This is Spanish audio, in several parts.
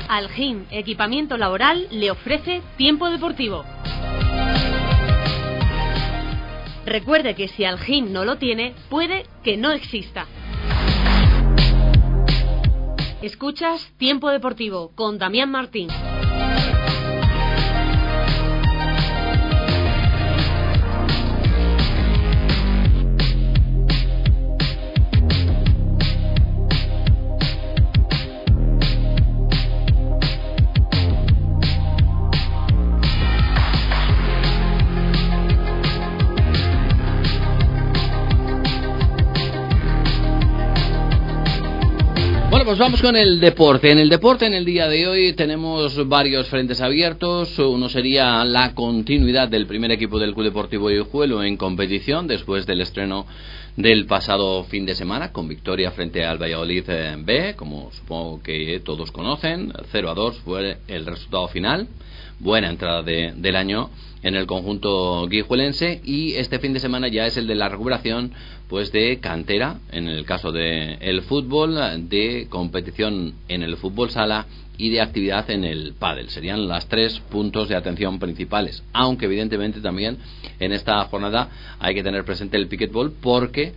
Algin Equipamiento Laboral le ofrece Tiempo Deportivo. Recuerde que si Algin no lo tiene, puede que no exista. Escuchas Tiempo Deportivo con Damián Martín. Pues vamos con el deporte. En el día de hoy tenemos varios frentes abiertos. Uno sería la continuidad del primer equipo del Club Deportivo Guijuelo en competición después del estreno del pasado fin de semana con victoria frente al Valladolid B, como supongo que todos conocen. 0-2 fue el resultado final. Buena entrada del año en el conjunto guijuelense, y este fin de semana ya es el de la recuperación pues de cantera en el caso de el fútbol, de competición en el fútbol sala y de actividad en el pádel. Serían las 3 puntos de atención principales, aunque evidentemente también en esta jornada hay que tener presente el pickleball, porque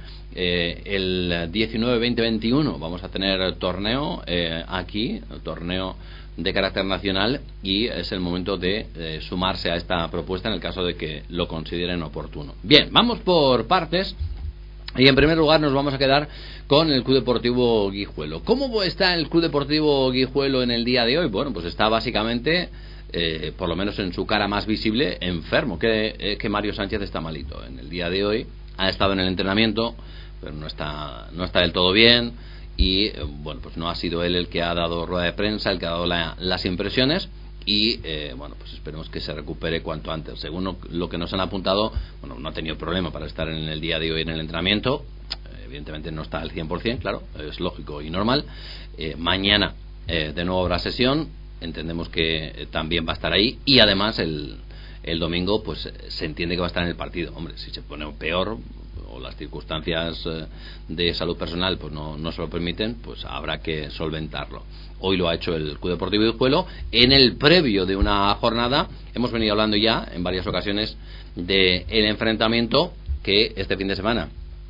el 19, 20, 21 vamos a tener torneo aquí, torneo de carácter nacional, y es el momento de sumarse a esta propuesta en el caso de que lo consideren oportuno. Bien, vamos por partes. Y en primer lugar nos vamos a quedar con el Club Deportivo Guijuelo. ¿Cómo está el Club Deportivo Guijuelo en el día de hoy? Bueno, pues está básicamente, por lo menos en su cara más visible, enfermo, que Mario Sánchez está malito. En el día de hoy ha estado en el entrenamiento, pero no está del todo bien, y bueno, pues no ha sido él el que ha dado rueda de prensa, el que ha dado las impresiones. Y bueno, pues esperemos que se recupere cuanto antes. Según lo que nos han apuntado, bueno, no ha tenido problema para estar en el día de hoy en el entrenamiento. Evidentemente no está al 100%, claro, es lógico y normal. Mañana de nuevo habrá sesión, entendemos que también va a estar ahí, y además el domingo pues se entiende que va a estar en el partido. Hombre, si se pone peor o las circunstancias de salud personal pues no se lo permiten, pues habrá que solventarlo. Hoy lo ha hecho el Club Deportivo Guijuelo. En el previo de una jornada hemos venido hablando ya en varias ocasiones del enfrentamiento que este fin de semana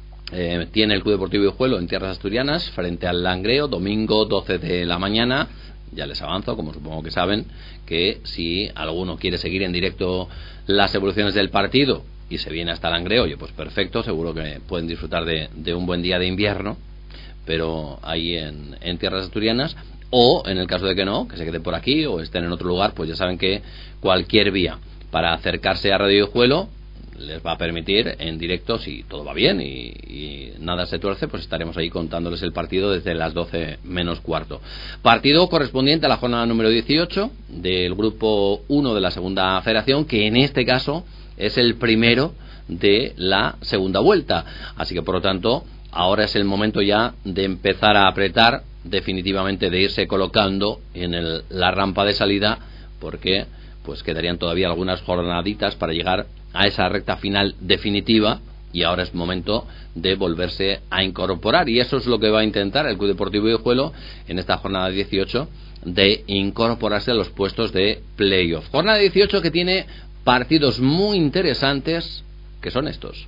tiene el Club Deportivo Guijuelo en tierras asturianas frente al Langreo, domingo 12 de la mañana. Ya les avanzo, como supongo que saben, que si alguno quiere seguir en directo las evoluciones del partido y se viene hasta Langreo, oye, pues perfecto, seguro que pueden disfrutar de un buen día de invierno, pero ahí en tierras asturianas. O en el caso de que no, que se queden por aquí o estén en otro lugar, pues ya saben que cualquier vía para acercarse a Radio Guijuelo les va a permitir en directo, si todo va bien y nada se tuerce, pues estaremos ahí contándoles el partido desde las 12 menos cuarto. Partido correspondiente a la jornada número 18 del grupo 1 de la segunda federación, que en este caso es el primero de la segunda vuelta. Así que por lo tanto ahora es el momento ya de empezar a apretar, definitivamente de irse colocando en la rampa de salida, porque pues quedarían todavía algunas jornaditas para llegar a esa recta final definitiva, y ahora es momento de volverse a incorporar, y eso es lo que va a intentar el Club Deportivo Guijuelo en esta jornada 18, de incorporarse a los puestos de playoff. Jornada 18 que tiene partidos muy interesantes, que son estos.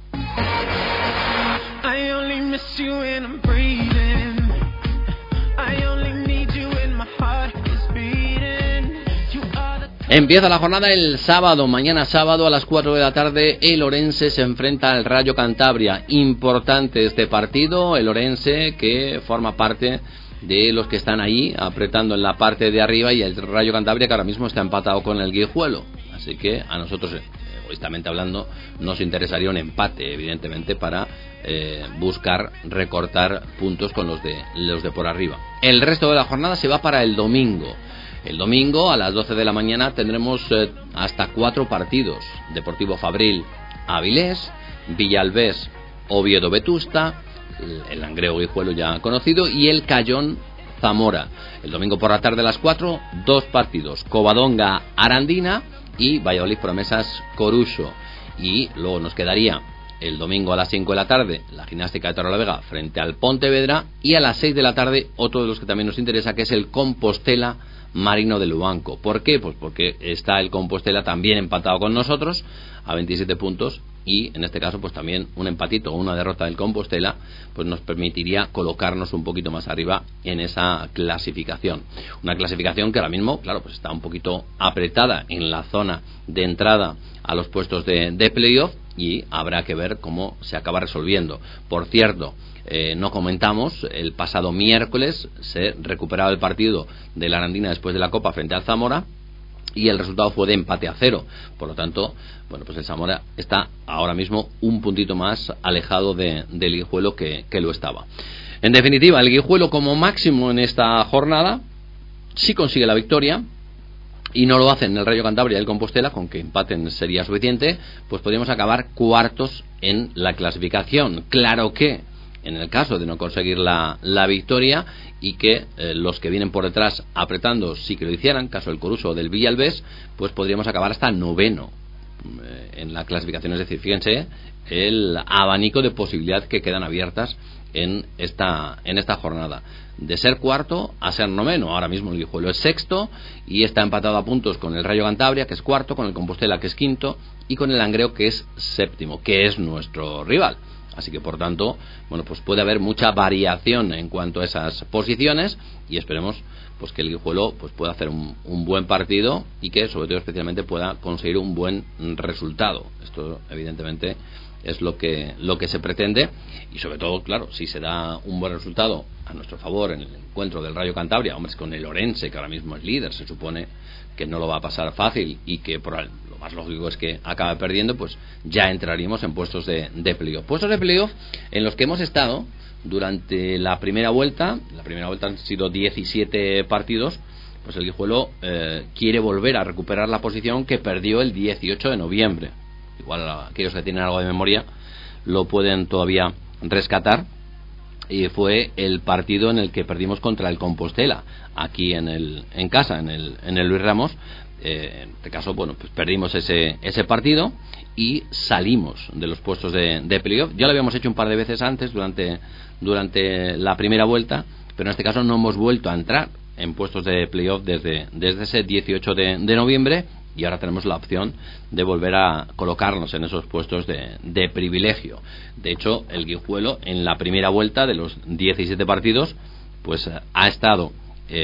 Empieza la jornada el sábado, mañana sábado a las 4 de la tarde, el Orense se enfrenta al Rayo Cantabria. Importante este partido, el Orense que forma parte de los que están ahí apretando en la parte de arriba, y el Rayo Cantabria que ahora mismo está empatado con el Guijuelo. Así que a nosotros, egoístamente hablando, nos interesaría un empate, evidentemente, para buscar recortar puntos con los de por arriba. El resto de la jornada se va para el domingo. El domingo a las 12 de la mañana tendremos hasta 4 partidos. Deportivo Fabril Avilés, Villalbés Oviedo Vetusta, el Langreo Guijuelo ya conocido, y el Cayón Zamora. El domingo por la tarde a las 4, 2 partidos: Covadonga Arandina y Valladolid Promesas Coruso. Y luego nos quedaría el domingo a las 5 de la tarde la Gimnástica de Torrelavega frente al Pontevedra, y a las 6 de la tarde otro de los que también nos interesa, que es el Compostela Marino de Luanco. ¿Por qué? Pues porque está el Compostela también empatado con nosotros a 27 puntos, y en este caso pues también un empatito o una derrota del Compostela pues nos permitiría colocarnos un poquito más arriba en esa clasificación. Una clasificación que ahora mismo, claro, pues está un poquito apretada en la zona de entrada a los puestos de playoff, y habrá que ver cómo se acaba resolviendo. Por cierto, no comentamos, el pasado miércoles se recuperaba el partido de la Arandina después de la Copa frente al Zamora, y el resultado fue de empate a 0. Por lo tanto, bueno, pues el Zamora está ahora mismo un puntito más alejado del Guijuelo que lo estaba. En definitiva, el Guijuelo como máximo en esta jornada, si consigue la victoria, y no lo hacen el Rayo Cantabria y el Compostela, con que empaten sería suficiente, pues podríamos acabar cuartos en la clasificación. Claro que en el caso de no conseguir la victoria, y que los que vienen por detrás apretando sí que lo hicieran, caso del Coruso o del Villalbés, pues podríamos acabar hasta noveno en la clasificación. Es decir, fíjense el abanico de posibilidades que quedan abiertas en esta jornada, de ser cuarto a ser noveno. Ahora mismo el Guijuelo es sexto y está empatado a puntos con el Rayo Cantabria, que es cuarto, con el Compostela, que es quinto, y con el Langreo, que es séptimo, que es nuestro rival. Así que por tanto, bueno, pues puede haber mucha variación en cuanto a esas posiciones, y esperemos pues que el Guijuelo pues pueda hacer un buen partido, y que sobre todo especialmente pueda conseguir un buen resultado. Esto evidentemente es lo que se pretende, y sobre todo, claro, si se da un buen resultado a nuestro favor en el encuentro del Rayo Cantabria, hombre, es con el Orense, que ahora mismo es líder, se supone que no lo va a pasar fácil, y que lo más lógico es que acabe perdiendo, pues ya entraríamos en puestos de playoff. Puestos de playoff en los que hemos estado durante la primera vuelta. La primera vuelta han sido 17 partidos. Pues el Guijuelo quiere volver a recuperar la posición que perdió el 18 de noviembre. Igual aquellos que tienen algo de memoria lo pueden todavía rescatar. Y fue el partido en el que perdimos contra el Compostela, aquí en casa, en el Luis Ramos. En este caso, bueno, pues perdimos ese partido y salimos de los puestos de playoff. Ya lo habíamos hecho un par de veces antes durante la primera vuelta, pero en este caso no hemos vuelto a entrar en puestos de playoff desde ese 18 de noviembre, y ahora tenemos la opción de volver a colocarnos en esos puestos de privilegio. De hecho, el Guijuelo en la primera vuelta de los 17 partidos pues ha estado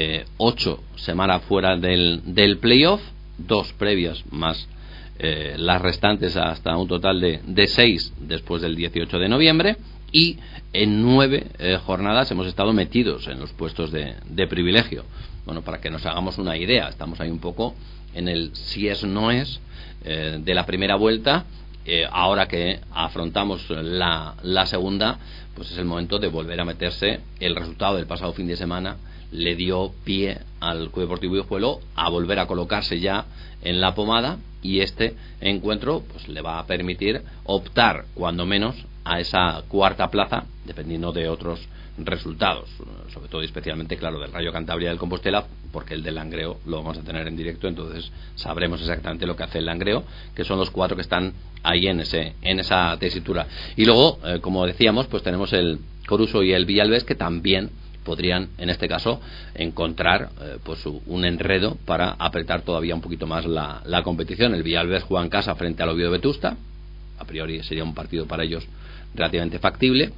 8 semanas fuera del playoff, 2 previas más las restantes, hasta un total de 6 después del 18 de noviembre, y en 9 jornadas hemos estado metidos en los puestos de privilegio. Bueno, para que nos hagamos una idea, estamos ahí un poco en el si es no es de la primera vuelta. Ahora que afrontamos la segunda, pues es el momento de volver a meterse. El resultado del pasado fin de semana le dio pie al Club Deportivo Guijuelo a volver a colocarse ya en la pomada, y este encuentro pues le va a permitir optar cuando menos a esa cuarta plaza, dependiendo de otros resultados, sobre todo y especialmente, claro, del Rayo Cantabria y del Compostela, porque el del Langreo lo vamos a tener en directo, entonces sabremos exactamente lo que hace el Langreo, que son los 4 que están ahí en esa tesitura. Y luego, como decíamos, pues tenemos el Coruso y el Villalbés, que también podrían, en este caso, encontrar pues un enredo para apretar todavía un poquito más la competición. El Villalbés juega en casa frente al Oviedo Vetusta, a priori sería un partido para ellos relativamente factible,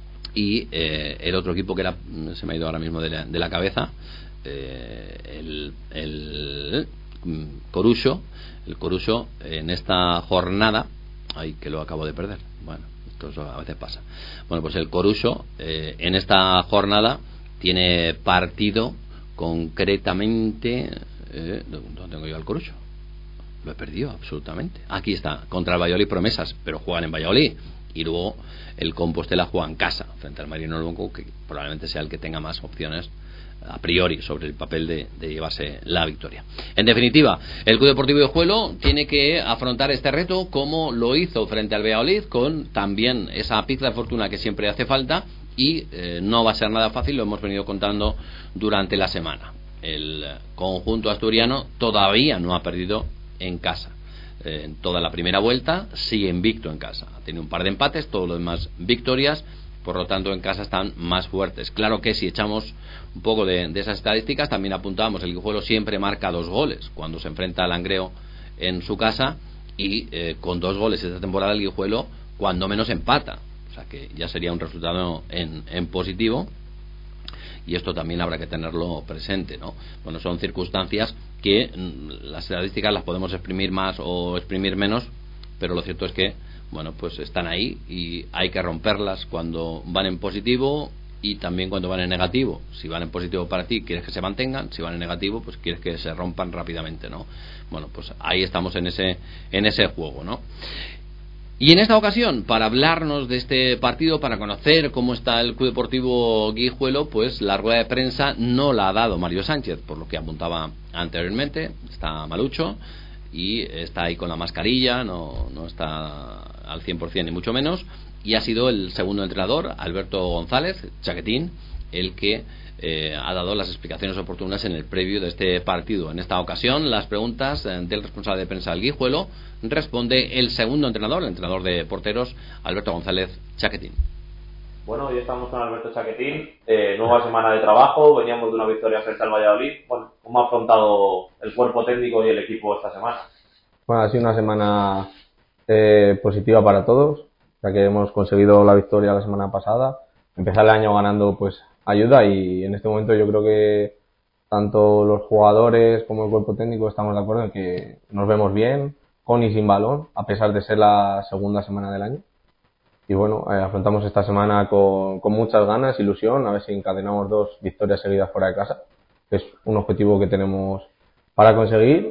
y el otro equipo que se me ha ido ahora mismo de la cabeza, el Coruso. El Coruso en esta jornada, ay, que lo acabo de perder, bueno, esto a veces pasa. Bueno, pues el Coruso en esta jornada tiene partido concretamente, ¿dónde tengo yo al Coruso? Lo he perdido absolutamente. Aquí está, contra el Valladolid Promesas, pero juegan en Valladolid. Y luego el Compostela juega en casa frente al Marino Luanco, que probablemente sea el que tenga más opciones a priori sobre el papel de llevarse la victoria. En definitiva, el Club Deportivo Guijuelo tiene que afrontar este reto como lo hizo frente al Valladolid, con también esa pizca de fortuna que siempre hace falta, y no va a ser nada fácil, lo hemos venido contando durante la semana. El conjunto asturiano todavía no ha perdido en casa. en toda la primera vuelta, sigue invicto en casa. Ha tenido un par de empates, todo lo demás victorias, por lo tanto en casa están más fuertes. Claro que si echamos un poco de esas estadísticas, también apuntábamos, el Guijuelo siempre marca 2 goles cuando se enfrenta al Langreo en su casa, y con 2 goles esta temporada el Guijuelo cuando menos empata, o sea que ya sería un resultado en positivo, y esto también habrá que tenerlo presente, ¿no? Bueno, son circunstancias que las estadísticas las podemos exprimir más o exprimir menos, pero lo cierto es que, bueno, pues están ahí y hay que romperlas cuando van en positivo y también cuando van en negativo. Si van en positivo para ti, quieres que se mantengan; si van en negativo, pues quieres que se rompan rápidamente, ¿no? Bueno, pues ahí estamos en ese juego, ¿no? Y en esta ocasión, para hablarnos de este partido, para conocer cómo está el Club Deportivo Guijuelo, pues la rueda de prensa no la ha dado Mario Sánchez, por lo que apuntaba anteriormente. Está malucho y está ahí con la mascarilla, no está al 100% ni mucho menos, y ha sido el segundo entrenador, Alberto González Chaquetín, el que ha dado las explicaciones oportunas en el previo de este partido. En esta ocasión, las preguntas del responsable de prensa del Guijuelo responde el segundo entrenador, el entrenador de porteros, Alberto González Chaquetín. Bueno, hoy estamos con Alberto Chaquetín, nueva semana de trabajo, veníamos de una victoria frente al Valladolid. Bueno, ¿cómo ha afrontado el cuerpo técnico y el equipo esta semana? Bueno, ha sido una semana positiva para todos, ya que hemos conseguido la victoria la semana pasada. Empezar el año ganando pues ayuda, y en este momento yo creo que tanto los jugadores como el cuerpo técnico estamos de acuerdo en que nos vemos bien, con y sin balón, a pesar de ser la segunda semana del año. Y bueno, afrontamos esta semana con muchas ganas, ilusión, a ver si encadenamos 2 victorias seguidas fuera de casa, que es un objetivo que tenemos para conseguir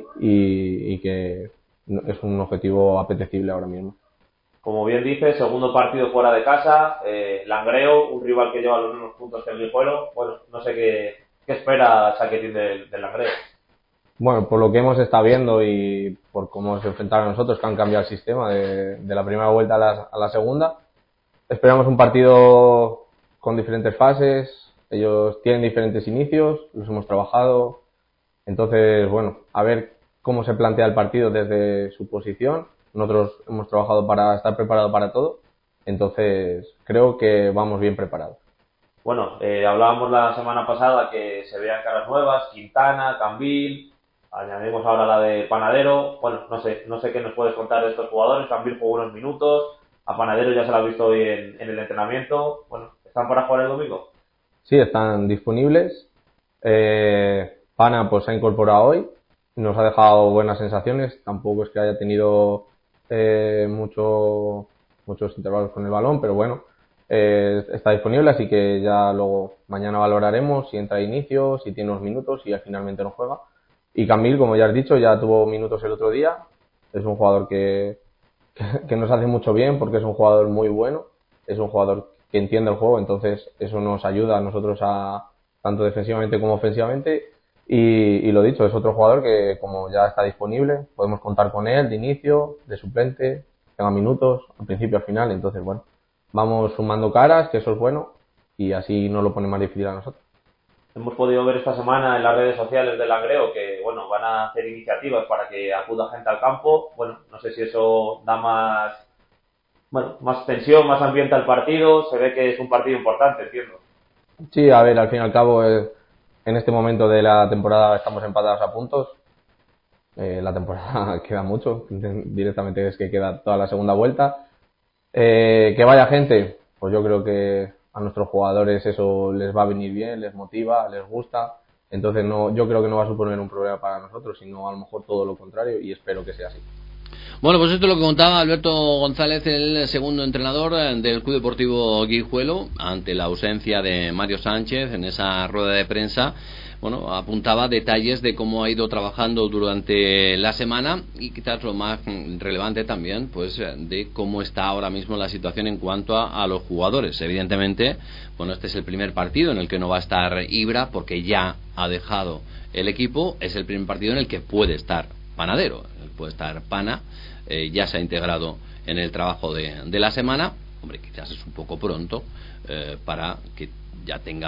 y que es un objetivo apetecible ahora mismo. Como bien dice, segundo partido fuera de casa, Langreo, un rival que lleva los mismos puntos que el Guijuelo. Bueno, no sé qué espera Chaquetín del Langreo. Bueno, por lo que hemos estado viendo y por cómo se enfrentaron a nosotros, que han cambiado el sistema de la primera vuelta a la segunda, esperamos un partido con diferentes fases. Ellos tienen diferentes inicios, los hemos trabajado. Entonces, bueno, a ver cómo se plantea el partido desde su posición. Nosotros hemos trabajado para estar preparados para todo, entonces creo que vamos bien preparados. Bueno, hablábamos la semana pasada que se veían caras nuevas, Quintana, Cambil, añadimos ahora la de Panadero. Bueno, no sé qué nos puedes contar de estos jugadores. Cambil jugó unos minutos, a Panadero ya se lo ha visto hoy en el entrenamiento. Bueno, ¿están para jugar el domingo? Sí, están disponibles. Pana pues se ha incorporado hoy, nos ha dejado buenas sensaciones, tampoco es que haya tenido muchos intervalos con el balón, pero bueno, está disponible, así que ya luego mañana valoraremos si entra a inicio, si tiene unos minutos y finalmente no juega. Y Camil, como ya has dicho, ya tuvo minutos el otro día. Es un jugador que nos hace mucho bien, porque es un jugador muy bueno, es un jugador que entiende el juego, entonces eso nos ayuda a nosotros tanto defensivamente como ofensivamente. Y lo dicho, es otro jugador que, como ya está disponible, podemos contar con él de inicio, de suplente, tenga minutos, al principio, al final. Entonces, bueno, vamos sumando caras, que eso es bueno, y así nos lo pone más difícil a nosotros. Hemos podido ver esta semana en las redes sociales del Langreo que, bueno, van a hacer iniciativas para que acuda gente al campo. Bueno, no sé si eso da más tensión, más ambiente al partido. Se ve que es un partido importante, entiendo. Sí, a ver, al fin y al cabo, en este momento de la temporada estamos empatados a puntos. La temporada queda mucho, directamente es que queda toda la segunda vuelta. Que vaya gente, pues yo creo que a nuestros jugadores eso les va a venir bien, les motiva, les gusta. Entonces yo creo que no va a suponer un problema para nosotros, sino a lo mejor todo lo contrario, y espero que sea así. Bueno, pues esto es lo que contaba Alberto González, el segundo entrenador del Club Deportivo Guijuelo, ante la ausencia de Mario Sánchez en esa rueda de prensa. Bueno, apuntaba detalles de cómo ha ido trabajando durante la semana y quizás lo más relevante también, pues de cómo está ahora mismo la situación en cuanto a los jugadores. Evidentemente, bueno, este es el primer partido en el que no va a estar Ibra porque ya ha dejado el equipo. Es el primer partido en el que puede estar Panadero, puede estar Pana, ya se ha integrado en el trabajo de la semana. Hombre, quizás es un poco pronto para que ya tenga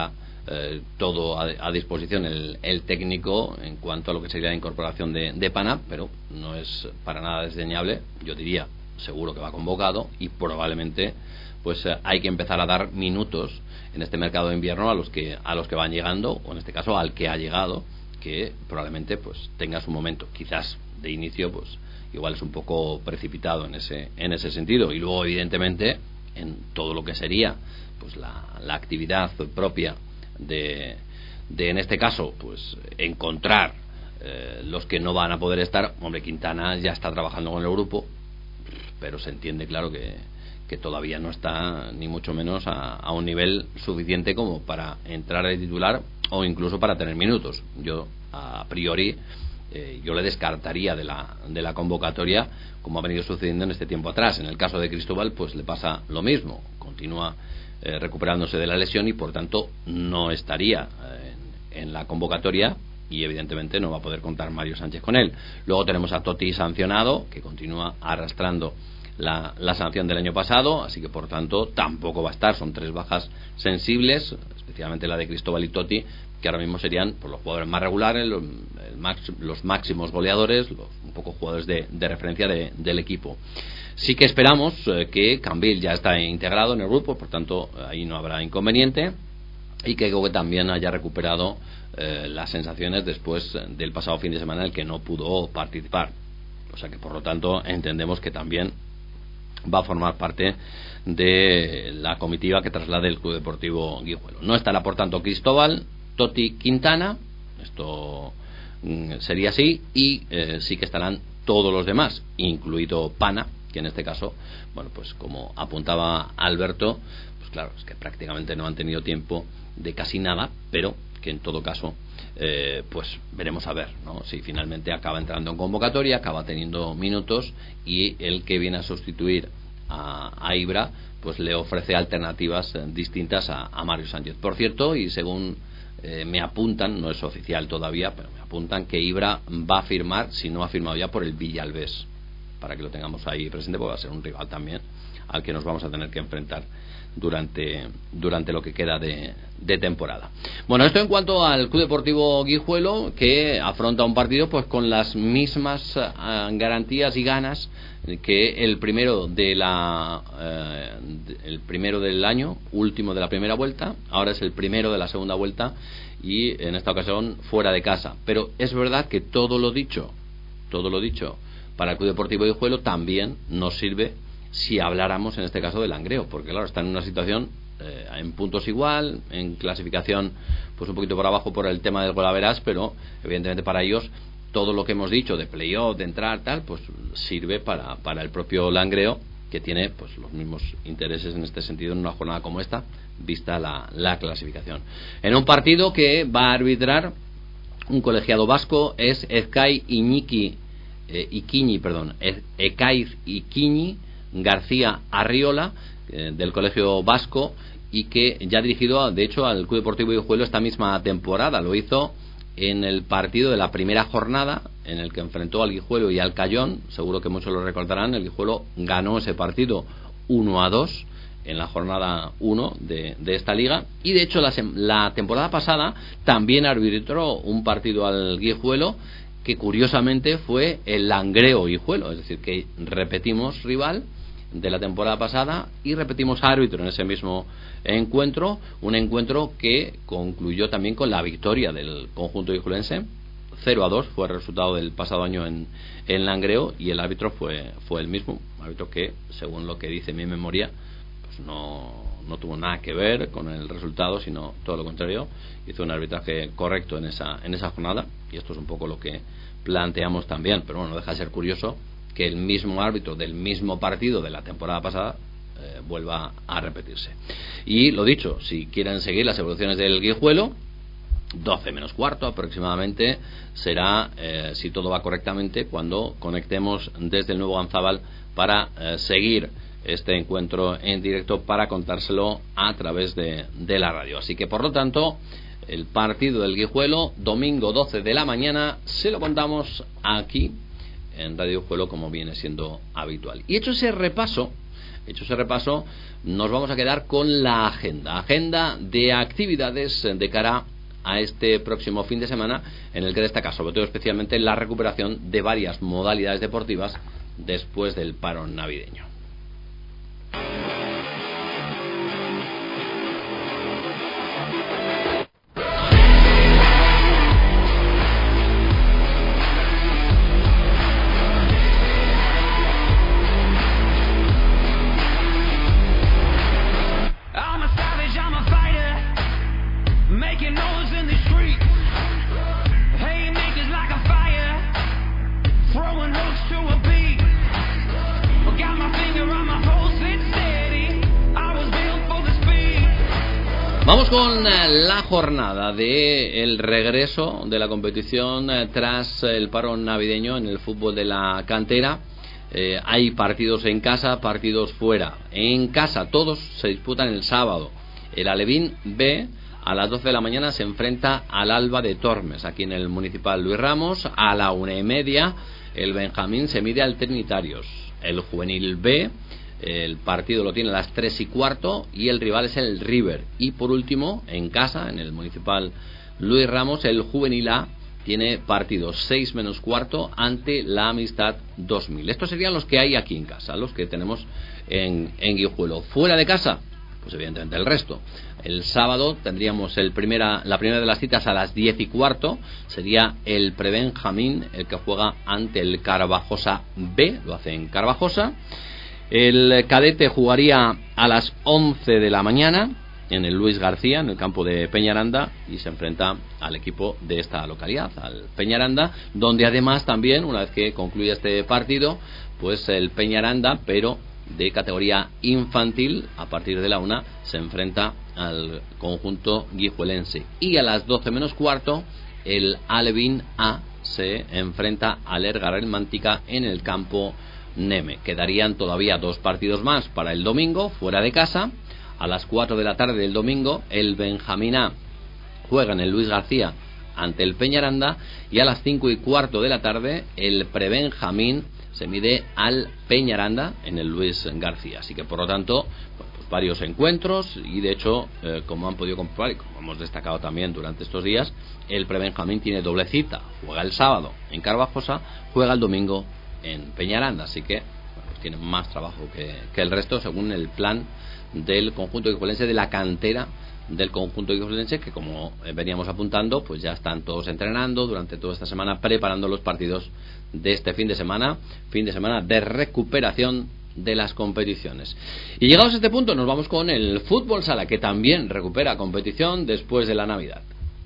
todo a disposición el técnico en cuanto a lo que sería la incorporación de Pana, pero no es para nada desdeñable. Yo diría, seguro que va convocado y probablemente pues hay que empezar a dar minutos en este mercado de invierno a los que van llegando, o en este caso al que ha llegado, que probablemente pues tenga su momento. Quizás de inicio pues igual es un poco precipitado en ese sentido, y luego evidentemente en todo lo que sería pues la actividad propia de en este caso pues encontrar los que no van a poder estar. Hombre, Quintana ya está trabajando con el grupo, pero se entiende claro que todavía no está ni mucho menos a un nivel suficiente como para entrar de titular o incluso para tener minutos. Yo a priori yo le descartaría de la convocatoria, como ha venido sucediendo en este tiempo atrás. En el caso de Cristóbal pues le pasa lo mismo, continúa recuperándose de la lesión y por tanto no estaría en la convocatoria, y evidentemente no va a poder contar Mario Sánchez con él. Luego tenemos a Totti sancionado, que continúa arrastrando la sanción del año pasado, así que por tanto tampoco va a estar. Son 3 bajas sensibles, especialmente la de Cristóbal y Totti, que ahora mismo serían pues, los jugadores más regulares, los máximos goleadores, un poco jugadores de referencia del equipo. Sí que esperamos que Cambil ya está integrado en el grupo, por tanto ahí no habrá inconveniente, y que también haya recuperado las sensaciones después del pasado fin de semana en el que no pudo participar. O sea que por lo tanto entendemos que también va a formar parte de la comitiva que traslade el Club Deportivo Guijuelo. No estará por tanto Cristóbal, Totti, Quintana, esto sería así, y sí que estarán todos los demás, incluido Pana, que en este caso, bueno, pues como apuntaba Alberto, pues claro, es que prácticamente no han tenido tiempo de casi nada, pero que en todo caso pues veremos a ver, ¿no? Si finalmente acaba entrando en convocatoria, acaba teniendo minutos, y el que viene a sustituir a Ibra pues le ofrece alternativas distintas a Mario Sánchez. Por cierto, y según me apuntan, no es oficial todavía, pero me apuntan que Ibra va a firmar, si no ha firmado ya, por el Villalbés, para que lo tengamos ahí presente, porque va a ser un rival también al que nos vamos a tener que enfrentar durante lo que queda de temporada. Bueno, esto en cuanto al Club Deportivo Guijuelo, que afronta un partido pues con las mismas garantías y ganas que el primero del año, último de la primera vuelta. Ahora es el primero de la segunda vuelta, y en esta ocasión fuera de casa. Pero es verdad que todo lo dicho para el Club Deportivo Guijuelo también nos sirve si habláramos en este caso del Langreo, porque claro, está en una situación en puntos igual, en clasificación pues un poquito por abajo por el tema del golaveras, pero evidentemente para ellos todo lo que hemos dicho de playoff, de entrar tal, pues sirve para el propio Langreo, que tiene pues los mismos intereses en este sentido en una jornada como esta, vista la clasificación. En un partido que va a arbitrar un colegiado vasco, es Ekaiz Iquiñi García Arriola, del Colegio Vasco, y que ya ha dirigido de hecho al Club Deportivo Guijuelo esta misma temporada. Lo hizo en el partido de la primera jornada en el que enfrentó al Guijuelo y al Cayón. Seguro que muchos lo recordarán. El Guijuelo ganó ese partido 1-2 en la jornada 1 de esta liga, y de hecho la temporada pasada también arbitró un partido al Guijuelo, que curiosamente fue el Langreo Guijuelo, es decir, que repetimos rival de la temporada pasada y repetimos árbitro en ese mismo encuentro, un encuentro que concluyó también con la victoria del conjunto guijuelense. 0-2 fue el resultado del pasado año en Langreo, y el árbitro fue el mismo árbitro que, según lo que dice mi memoria, pues no tuvo nada que ver con el resultado, sino todo lo contrario, hizo un arbitraje correcto en esa jornada, y esto es un poco lo que planteamos también. Pero bueno, no deja de ser curioso que el mismo árbitro del mismo partido de la temporada pasada vuelva a repetirse. Y lo dicho, si quieren seguir las evoluciones del Guijuelo, 12 menos cuarto aproximadamente será, si todo va correctamente, cuando conectemos desde el nuevo Ganzábal para seguir este encuentro en directo, para contárselo a través de la radio. Así que por lo tanto, el partido del Guijuelo, domingo 12 de la mañana, se lo contamos aquí en Radio Guijuelo, como viene siendo habitual. Y hecho ese repaso Hecho ese repaso, nos vamos a quedar con la agenda de actividades de cara a este próximo fin de semana, en el que destaca sobre todo especialmente la recuperación de varias modalidades deportivas después del parón navideño. Vamos con la jornada del regreso de la competición tras el parón navideño en el fútbol de la cantera. Hay partidos en casa, partidos fuera. En casa todos se disputan el sábado. El Alevín B a las 12 de la mañana se enfrenta al Alba de Tormes, aquí en el Municipal Luis Ramos. A la 1:30 el Benjamín se mide al Trinitarios. El Juvenil B, el partido lo tiene a las 3:15 y el rival es el River. Y por último, en casa, en el Municipal Luis Ramos, el Juvenil A tiene partido 6:15 ante la Amistad 2000. Estos serían los que hay aquí en casa, los que tenemos en Guijuelo. Fuera de casa, pues evidentemente el resto. El sábado tendríamos la primera de las citas a las 10:15. Sería el Prebenjamín el que juega ante el Carvajosa B, lo hace en Carvajosa. El cadete jugaría a las 11 de la mañana en el Luis García, en el campo de Peñaranda, y se enfrenta al equipo de esta localidad, al Peñaranda, donde además también, una vez que concluya este partido, pues el Peñaranda, pero de categoría infantil, a partir de la 1 se enfrenta al conjunto guijuelense. Y a las 12:15 el Alevín A se enfrenta al Ergar Mántica en el campo Neme. Quedarían todavía 2 partidos más para el domingo, fuera de casa. A las 4 de la tarde del domingo, el Benjamín A juega en el Luis García ante el Peñaranda, y a las 5:15 de la tarde, el Prebenjamín se mide al Peñaranda en el Luis García. Así que, por lo tanto, pues varios encuentros, y de hecho, como han podido comprobar y como hemos destacado también durante estos días, el Prebenjamín tiene doble cita. Juega el sábado en Carvajosa, juega el domingo en Peñaranda, así que pues tienen más trabajo que el resto, según el plan del conjunto guijuelense, de la cantera del conjunto guijuelense, que como veníamos apuntando, pues ya están todos entrenando durante toda esta semana, preparando los partidos de este fin de semana de recuperación de las competiciones. Y llegados a este punto, nos vamos con el fútbol sala, que también recupera competición después de la Navidad.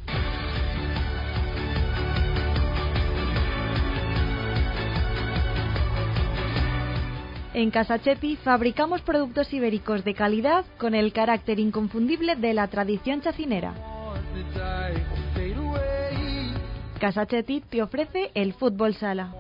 En Casachetti fabricamos productos ibéricos de calidad con el carácter inconfundible de la tradición chacinera. Casachetti te ofrece el fútbol sala.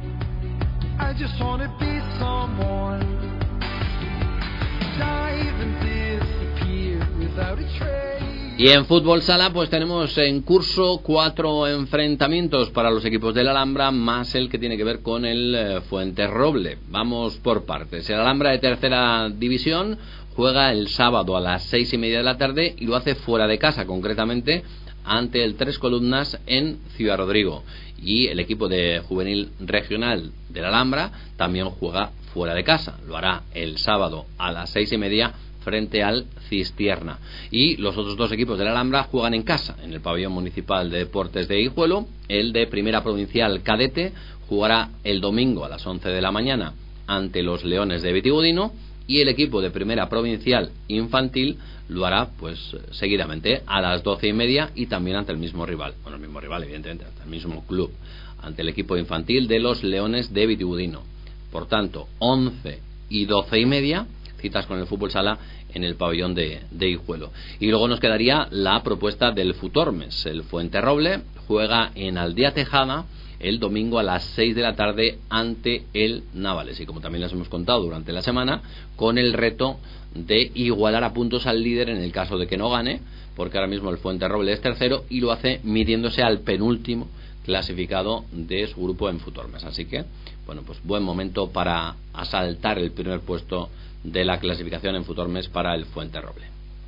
Y en fútbol sala pues tenemos en curso 4 enfrentamientos para los equipos del Alhambra, más el que tiene que ver con el Fuenterroble. Vamos por partes. El Alhambra de tercera división juega el sábado a las 6:30 de la tarde y lo hace fuera de casa, concretamente ante el Tres Columnas en Ciudad Rodrigo. Y el equipo de juvenil regional del Alhambra también juega fuera de casa. Lo hará el sábado a las 6:30 frente al Cistierna. Y los otros 2 equipos de la Alhambra juegan en casa, en el pabellón municipal de deportes de Guijuelo. El de primera provincial cadete jugará el domingo a las 11 de la mañana ante los Leones de Vitigudino, y el equipo de primera provincial infantil lo hará pues seguidamente a las 12:30 y también ante el mismo rival, evidentemente, ante el mismo club, ante el equipo infantil de los Leones de Vitigudino. Por tanto, 11 y 12:30 citas con el fútbol sala en el pabellón de Guijuelo. Y luego nos quedaría la propuesta del Futormes. El Fuenterroble juega en Aldea Tejada el domingo a las 6 de la tarde ante el Navales, y como también les hemos contado durante la semana, con el reto de igualar a puntos al líder en el caso de que no gane, porque ahora mismo el Fuenterroble es tercero y lo hace midiéndose al penúltimo clasificado de su grupo en Futormes. Así que, bueno, pues buen momento para asaltar el primer puesto de la clasificación en Futormes para el Fuenterroble.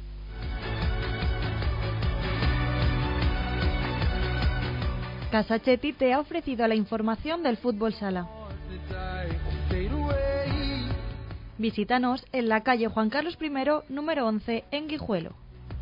Casachetti te ha ofrecido la información del fútbol sala. Visítanos en la calle Juan Carlos I, número 11, en Guijuelo.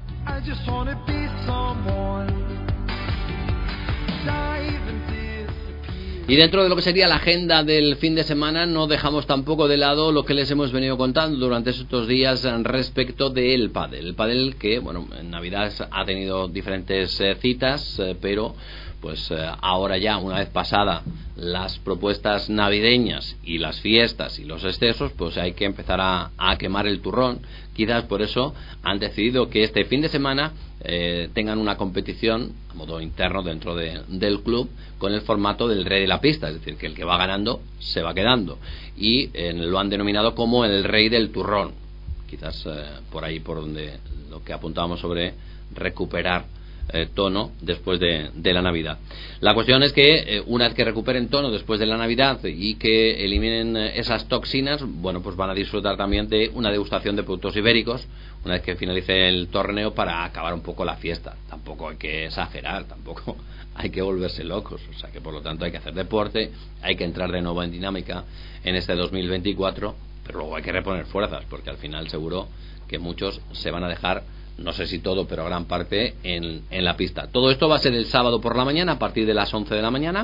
Y dentro de lo que sería la agenda del fin de semana, no dejamos tampoco de lado lo que les hemos venido contando durante estos días respecto del pádel. El pádel que, bueno, en Navidad ha tenido diferentes citas, pero pues ahora ya, una vez pasada las propuestas navideñas y las fiestas y los excesos, pues hay que empezar a quemar el turrón. Quizás por eso han decidido que este fin de semana tengan una competición a modo interno dentro del club con el formato del rey de la pista, es decir, que el que va ganando se va quedando, y lo han denominado como el rey del turrón. Quizás por ahí por donde lo que apuntábamos sobre recuperar tono después de la Navidad. La cuestión es que una vez que recuperen tono después de la Navidad y que eliminen esas toxinas, bueno, pues van a disfrutar también de una degustación de productos ibéricos una vez que finalice el torneo, para acabar un poco la fiesta. Tampoco hay que exagerar, tampoco hay que volverse locos, o sea que por lo tanto hay que hacer deporte, hay que entrar de nuevo en dinámica en este 2024, pero luego hay que reponer fuerzas, porque al final seguro que muchos se van a dejar, no sé si todo, pero gran parte en la pista. Todo esto va a ser el sábado por la mañana, a partir de las 11 de la mañana,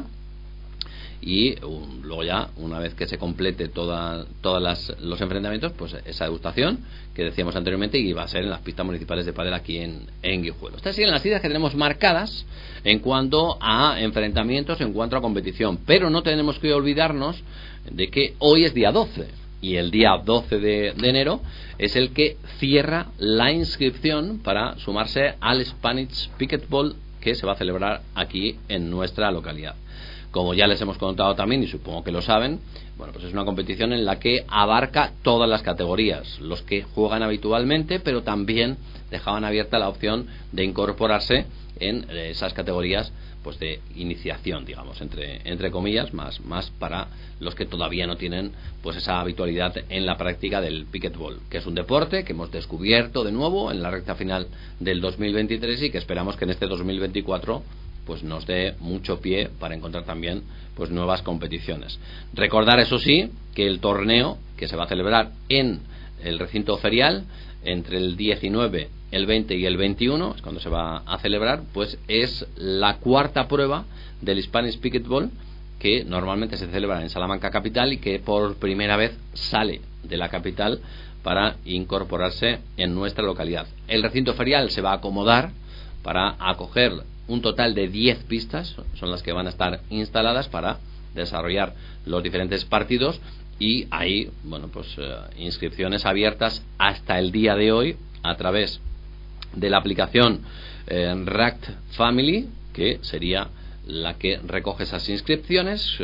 y luego ya, una vez que se complete todos los enfrentamientos, pues esa degustación que decíamos anteriormente, y va a ser en las pistas municipales de pádel aquí en Guijuelo. Estas siguen las citas que tenemos marcadas en cuanto a enfrentamientos, en cuanto a competición, pero no tenemos que olvidarnos de que hoy es día 12, y el día 12 de enero es el que cierra la inscripción para sumarse al Spanish Pickleball, que se va a celebrar aquí en nuestra localidad. Como ya les hemos contado también, y supongo que lo saben, bueno, pues es una competición en la que abarca todas las categorías, los que juegan habitualmente, pero también dejaban abierta la opción de incorporarse en esas categorías, pues de iniciación, digamos, entre comillas, más para los que todavía no tienen pues esa habitualidad en la práctica del pickleball, que es un deporte que hemos descubierto de nuevo en la recta final del 2023 y que esperamos que en este 2024 pues nos dé mucho pie para encontrar también pues nuevas competiciones. Recordar, eso sí, que el torneo que se va a celebrar en el recinto ferial entre el 19, el 20 y el 21, es cuando se va a celebrar, pues es la cuarta prueba del Spanish Pickleball, que normalmente se celebra en Salamanca capital y que por primera vez sale de la capital para incorporarse en nuestra localidad. El recinto ferial se va a acomodar para acoger un total de 10 pistas, son las que van a estar instaladas para desarrollar los diferentes partidos, y hay, bueno, pues inscripciones abiertas hasta el día de hoy a través de la aplicación Ract Family, que sería la que recoge esas inscripciones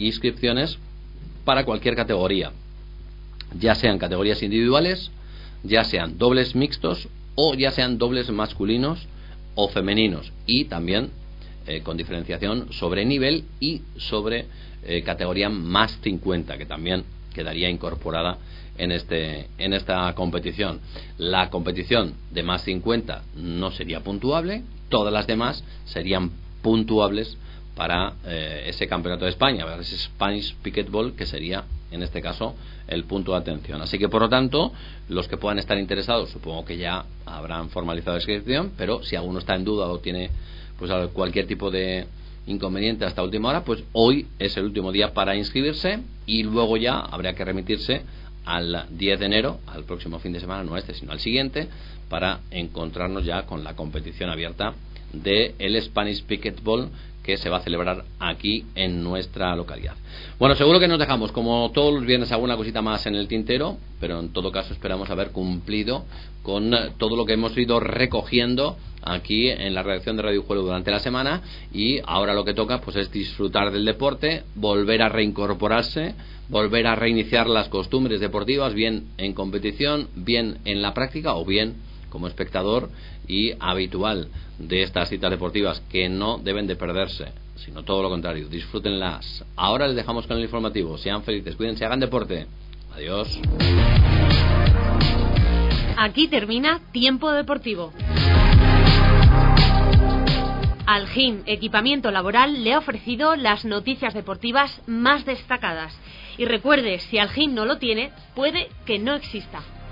para cualquier categoría, ya sean categorías individuales, ya sean dobles mixtos o ya sean dobles masculinos o femeninos, y también con diferenciación sobre nivel y sobre categoría más 50, que también quedaría incorporada en esta competición. La competición de más 50 no sería puntuable, todas las demás serían puntuables para ese campeonato de España, ese Spanish Pickleball, que sería en este caso el punto de atención. Así que por lo tanto, los que puedan estar interesados, supongo que ya habrán formalizado la inscripción, pero si alguno está en duda o tiene pues cualquier tipo de inconveniente hasta última hora, pues hoy es el último día para inscribirse, y luego ya habría que remitirse al 10 de enero, al próximo fin de semana, no este sino al siguiente, para encontrarnos ya con la competición abierta de el Spanish Pickleball, que se va a celebrar aquí en nuestra localidad. Bueno, seguro que nos dejamos, como todos los viernes, alguna cosita más en el tintero, pero en todo caso esperamos haber cumplido con todo lo que hemos ido recogiendo aquí en la redacción de Radio Guijuelo durante la semana, y ahora lo que toca pues es disfrutar del deporte, volver a reincorporarse, volver a reiniciar las costumbres deportivas, bien en competición, bien en la práctica o bien como espectador y habitual de estas citas deportivas, que no deben de perderse, sino todo lo contrario, disfrútenlas. Ahora les dejamos con el informativo. Sean felices, cuídense, hagan deporte. Adiós. Aquí termina Tiempo Deportivo. Algin Equipamiento Laboral le ha ofrecido las noticias deportivas más destacadas. Y recuerde, si Algin no lo tiene, puede que no exista.